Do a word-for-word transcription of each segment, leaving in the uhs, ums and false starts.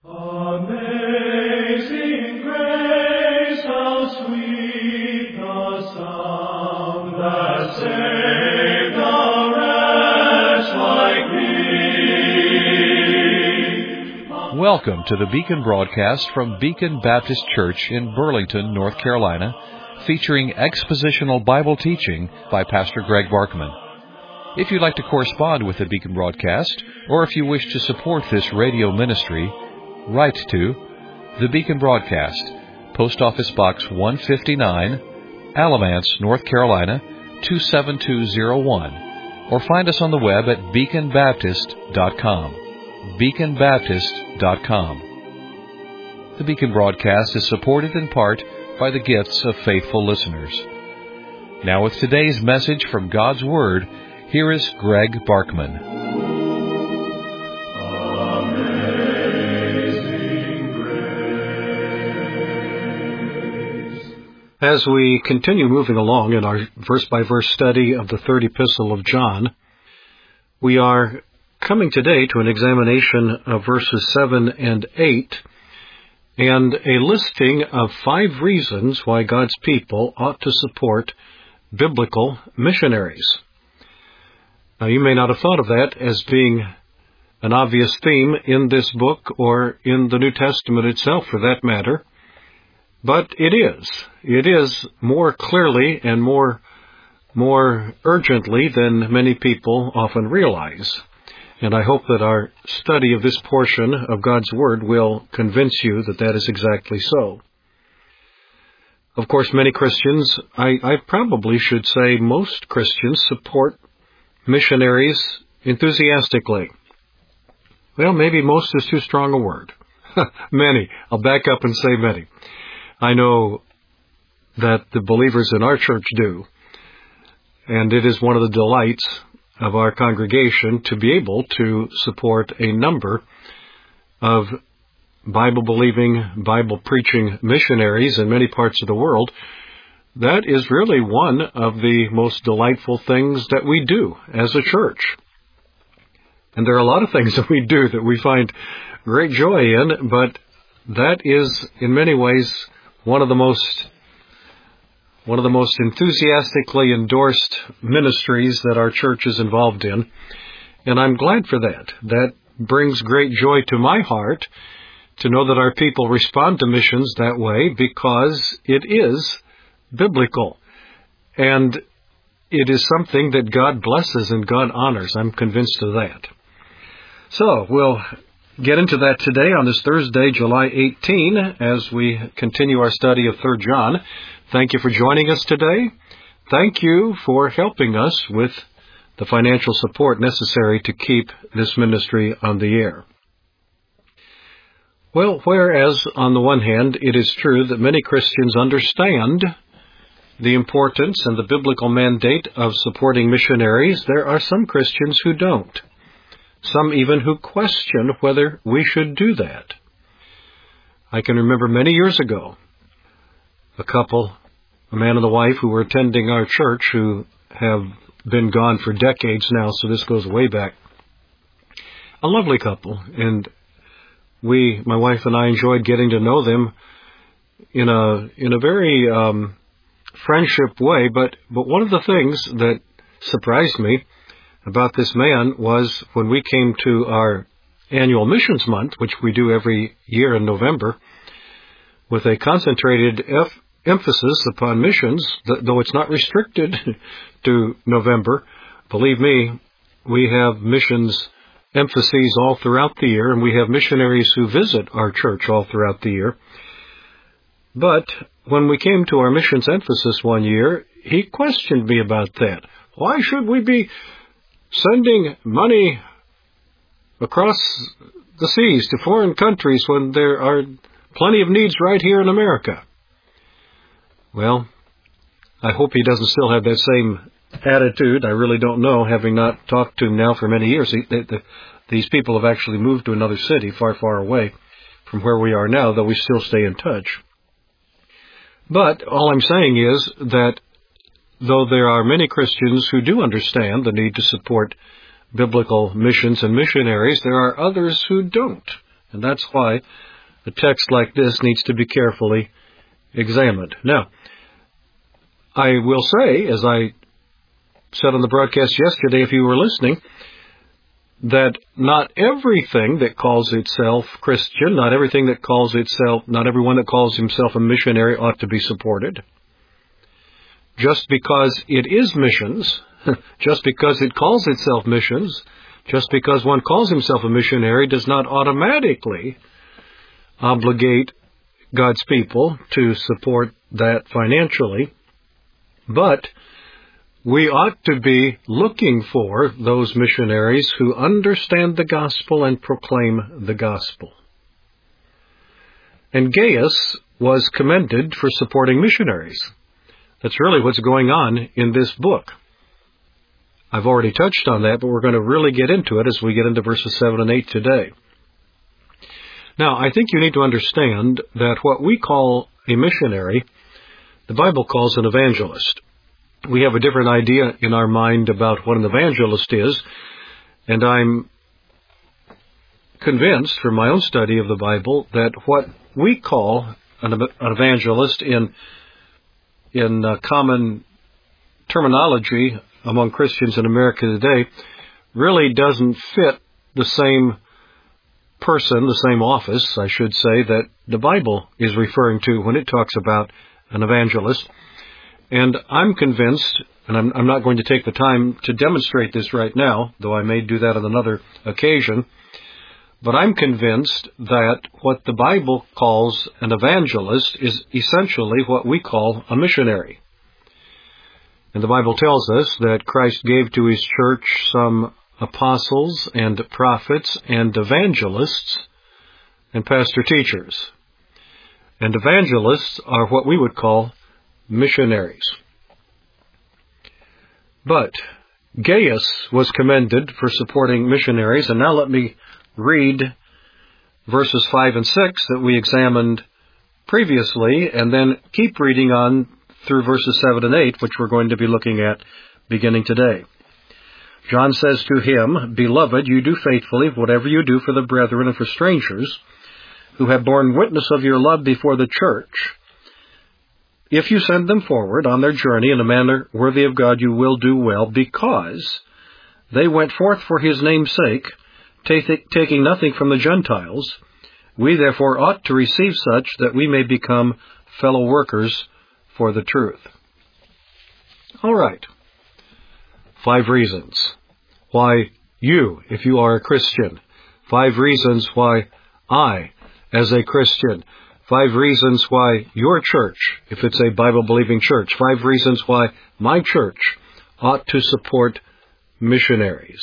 Amazing grace, how sweet the sound that saved a wretch like me. Welcome to the Beacon broadcast from Beacon Baptist Church in Burlington, North Carolina, featuring expositional Bible teaching by Pastor Greg Barkman. If you'd like to correspond with the Beacon broadcast, or if you wish to support this radio ministry, write to the Beacon Broadcast, Post Office Box one fifty-nine, Alamance, North Carolina, two seven two zero one, or find us on the web at beacon baptist dot com. beacon baptist dot com. The Beacon Broadcast is supported in part by the gifts of faithful listeners. Now with today's message from God's Word, here is Greg Barkman. As we continue moving along in our verse-by-verse study of the third epistle of John, we are coming today to an examination of verses seven and eight, and a listing of five reasons why God's people ought to support biblical missionaries. Now, you may not have thought of that as being an obvious theme in this book or in the New Testament itself, for that matter. But it is. It is more clearly and more, more urgently than many people often realize. And I hope that our study of this portion of God's Word will convince you that that is exactly so. Of course, many Christians, I, I probably should say most Christians, support missionaries enthusiastically. Well, maybe most is too strong a word. Many. I'll back up and say many. I know that the believers in our church do, and it is one of the delights of our congregation to be able to support a number of Bible-believing, Bible-preaching missionaries in many parts of the world. That is really one of the most delightful things that we do as a church. And there are a lot of things that we do that we find great joy in, but that is in many ways one of the most one of the most enthusiastically endorsed ministries that our church is involved in. And I'm glad for that. That brings great joy to my heart to know that our people respond to missions that way, because it is biblical. And it is something that God blesses and God honors. I'm convinced of that. So, we'll get into that today on this Thursday, July eighteenth, as we continue our study of Third John. Thank you for joining us today. Thank you for helping us with the financial support necessary to keep this ministry on the air. Well, whereas on the one hand, it is true that many Christians understand the importance and the biblical mandate of supporting missionaries, there are some Christians who don't. Some even who question whether we should do that. I can remember many years ago, a couple, a man and a wife, who were attending our church, who have been gone for decades now, so this goes way back. A lovely couple, and we, my wife and I, enjoyed getting to know them in a in a very um, friendship way. But but one of the things that surprised me about this man was when we came to our annual missions month, which we do every year in November, with a concentrated F- emphasis upon missions, th- though it's not restricted to November. Believe me, we have missions emphases all throughout the year, and we have missionaries who visit our church all throughout the year. But when we came to our missions emphasis one year, he questioned me about that. Why should we be sending money across the seas to foreign countries when there are plenty of needs right here in America? Well, I hope he doesn't still have that same attitude. I really don't know, having not talked to him now for many years. He, the, the, these people have actually moved to another city far, far away from where we are now, though we still stay in touch. But all I'm saying is that though there are many Christians who do understand the need to support biblical missions and missionaries, there are others who don't And that's why a text like this needs to be carefully examined. Now, I will say, as I said on the broadcast yesterday, if you were listening, that not everything that calls itself Christian, not everything that calls itself, not everyone that calls himself a missionary ought to be supported. Just because it is missions, just because it calls itself missions, just because one calls himself a missionary does not automatically obligate God's people to support that financially. But we ought to be looking for those missionaries who understand the gospel and proclaim the gospel. And Gaius was commended for supporting missionaries. That's really what's going on in this book. I've already touched on that, but we're going to really get into it as we get into verses seven and eight today. Now, I think you need to understand that what we call a missionary, the Bible calls an evangelist. We have a different idea in our mind about what an evangelist is, and I'm convinced from my own study of the Bible that what we call an, an evangelist in, in uh, common terminology among Christians in America today really doesn't fit the same person, the same office, I should say, that the Bible is referring to when it talks about an evangelist. And I'm convinced, and I'm, I'm not going to take the time to demonstrate this right now, though I may do that on another occasion, but I'm convinced that what the Bible calls an evangelist is essentially what we call a missionary. And the Bible tells us that Christ gave to His church some apostles and prophets and evangelists and pastor teachers. And evangelists are what we would call missionaries. But Gaius was commended for supporting missionaries, and now let me read verses five and six that we examined previously, and then keep reading on through verses seven and eight, which we're going to be looking at beginning today. John says to him, "Beloved, you do faithfully whatever you do for the brethren and for strangers, who have borne witness of your love before the church. If you send them forward on their journey in a manner worthy of God, you will do well, because they went forth for His name's sake, taking nothing from the Gentiles. We therefore ought to receive such, that we may become fellow workers for the truth." All right. Five reasons why you, if you are a Christian, five reasons why I, as a Christian, five reasons why your church, if it's a Bible-believing church, five reasons why my church ought to support missionaries.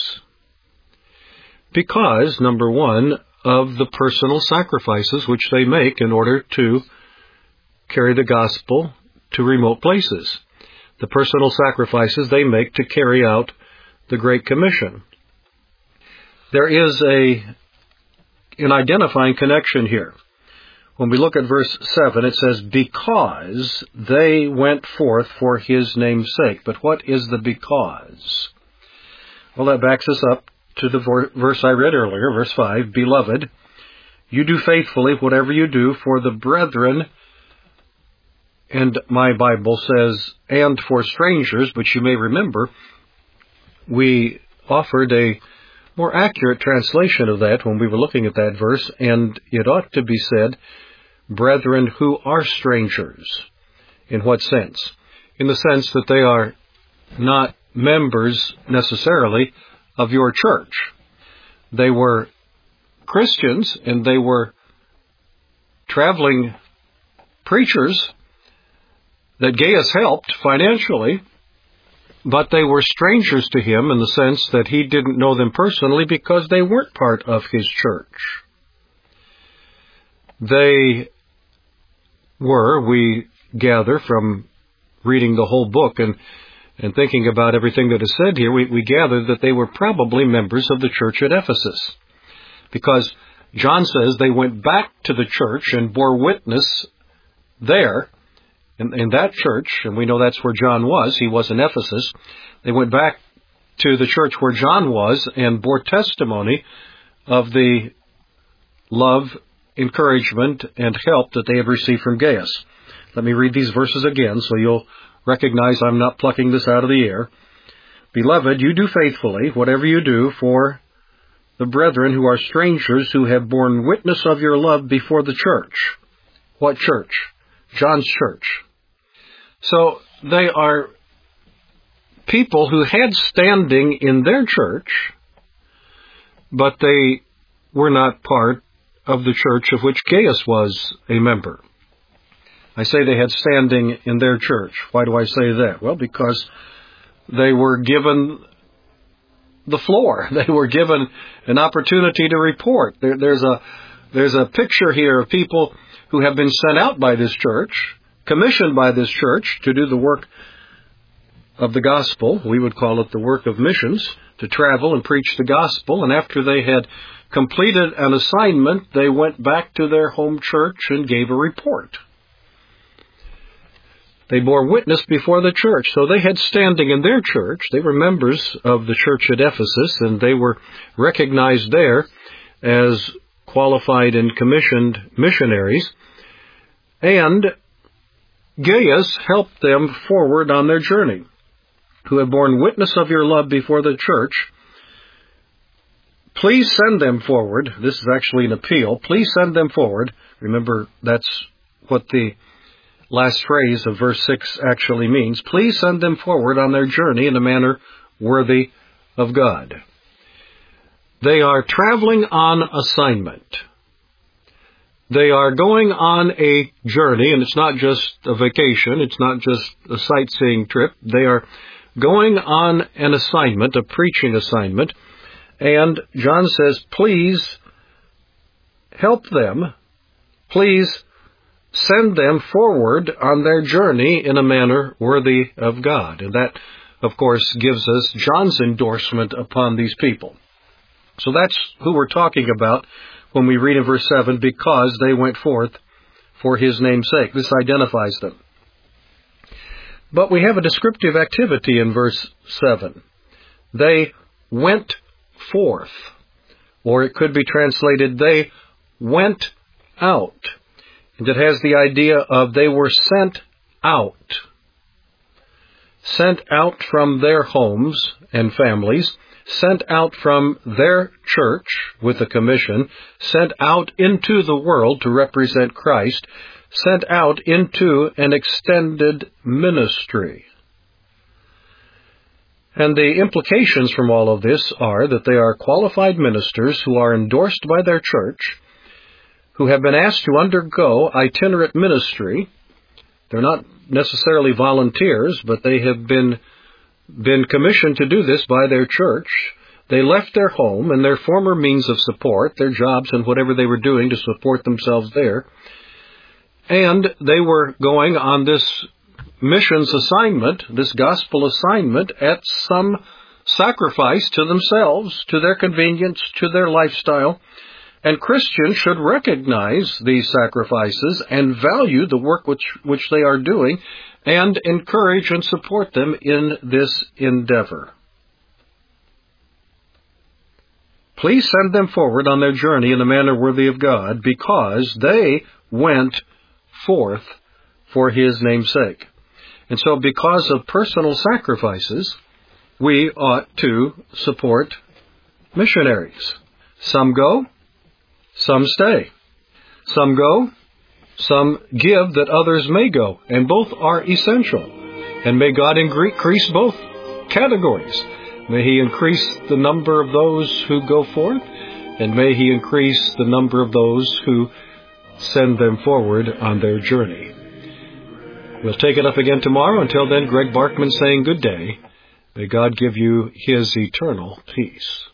Because, number one, of the personal sacrifices which they make in order to carry the gospel to remote places. The personal sacrifices they make to carry out the Great Commission. There is a an identifying connection here. When we look at verse seven, it says, "Because they went forth for His name's sake." But what is the because? Well, that backs us up to the verse I read earlier, verse five, "Beloved, you do faithfully whatever you do for the brethren," and my Bible says, "and for strangers," but you may remember we offered a more accurate translation of that when we were looking at that verse, and it ought to be said, "brethren who are strangers." In what sense? In the sense that they are not members necessarily of your church. They were Christians, and they were traveling preachers that Gaius helped financially, but they were strangers to him in the sense that he didn't know them personally because they weren't part of his church. They were, we gather from reading the whole book and, and thinking about everything that is said here, we, we gather that they were probably members of the church at Ephesus. Because John says they went back to the church and bore witness there, in, in that church, and we know that's where John was. He was in Ephesus. They went back to the church where John was and bore testimony of the love, encouragement, and help that they have received from Gaius. Let me read these verses again so you'll recognize I'm not plucking this out of the air. Beloved, you do faithfully whatever you do for the brethren who are strangers, who have borne witness of your love before the church. What church? John's church. So they are people who had standing in their church, but they were not part of the church of which Gaius was a member. I say they had standing in their church. Why do I say that? Well, because they were given the floor. They were given an opportunity to report. There, there's a there's a picture here of people who have been sent out by this church, commissioned by this church to do the work of the gospel. We would call it the work of missions, to travel and preach the gospel. And after they had completed an assignment, they went back to their home church and gave a report. They bore witness before the church. So they had standing in their church. They were members of the church at Ephesus, and they were recognized there as qualified and commissioned missionaries. And Gaius helped them forward on their journey, who have borne witness of your love before the church. Please send them forward. This is actually an appeal. Please send them forward. Remember, that's what the last phrase of verse six actually means. Please send them forward on their journey in a manner worthy of God. They are traveling on assignment. They are going on a journey, and it's not just a vacation. It's not just a sightseeing trip. They are going on an assignment, a preaching assignment. And John says, please help them. Please send them forward on their journey in a manner worthy of God. And that, of course, gives us John's endorsement upon these people. So that's who we're talking about when we read in verse seven, because they went forth for his name's sake. This identifies them. But we have a descriptive activity in verse seven. They went forth. Or it could be translated, they went out. And it has the idea of they were sent out. Sent out from their homes and families. Sent out from their church with a commission. Sent out into the world to represent Christ. Sent out into an extended ministry. And the implications from all of this are that they are qualified ministers who are endorsed by their church, who have been asked to undergo itinerant ministry. They're not necessarily volunteers, but they have been, been commissioned to do this by their church. They left their home and their former means of support, their jobs and whatever they were doing to support themselves there. And they were going on this missions assignment, this gospel assignment, at some sacrifice to themselves, to their convenience, to their lifestyle. And Christians should recognize these sacrifices and value the work which, which they are doing and encourage and support them in this endeavor. Please send them forward on their journey in a manner worthy of God, because they went forth for his name's sake. And so because of personal sacrifices, we ought to support missionaries. Some go, some stay. Some go, some give that others may go. And both are essential. And may God increase both categories. May he increase the number of those who go forth, and may he increase the number of those who send them forward on their journey. We'll take it up again tomorrow. Until then, Greg Barkman saying good day. May God give you his eternal peace.